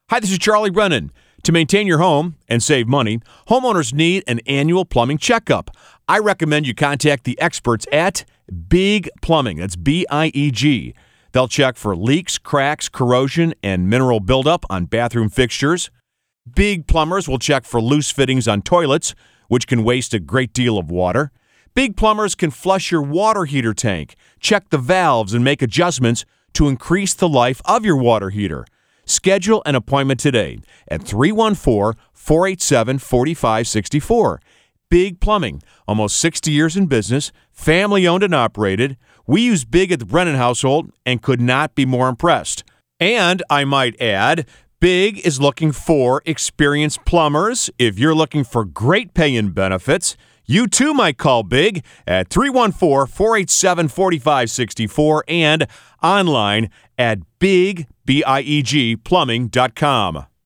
Hi, this is Charlie Brennan. To maintain your home and save money, homeowners need an annual plumbing checkup. I recommend you contact the experts at Big Plumbing. That's B-I-E-G. They'll check for leaks, cracks, corrosion, and mineral buildup on bathroom fixtures. Big Plumbers will check for loose fittings on toilets, which can waste a great deal of water. Big Plumbers can flush your water heater tank, check the valves, and make adjustments to increase the life of your water heater. Schedule an appointment today at 314-487-4564. Big Plumbing, almost 60 years in business, family-owned and operated. We use Big at the Brennan household and could not be more impressed. And I might add, Big is looking for experienced plumbers. If you're looking for great pay and benefits, you too might call Big at 314-487-4564 and online at biegplumbing.com.